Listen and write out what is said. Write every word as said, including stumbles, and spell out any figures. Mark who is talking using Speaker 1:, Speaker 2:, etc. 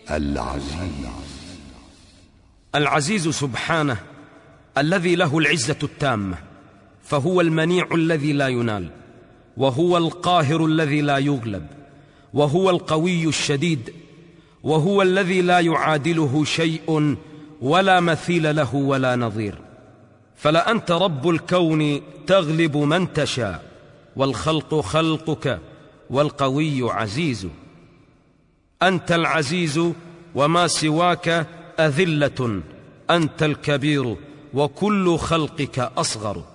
Speaker 1: العزيز.
Speaker 2: العزيز سبحانه الذي له العزة التامة، فهو المنيع الذي لا ينال، وهو القاهر الذي لا يغلب، وهو القوي الشديد، وهو الذي لا يعادله شيء ولا مثيل له ولا نظير. فلأنت رب الكون تغلب من تشاء، والخلق خلقك، والقوي عزيز. أنت العزيز وما سواك أذلة، أنت الكبير وكل خلقك أصغر.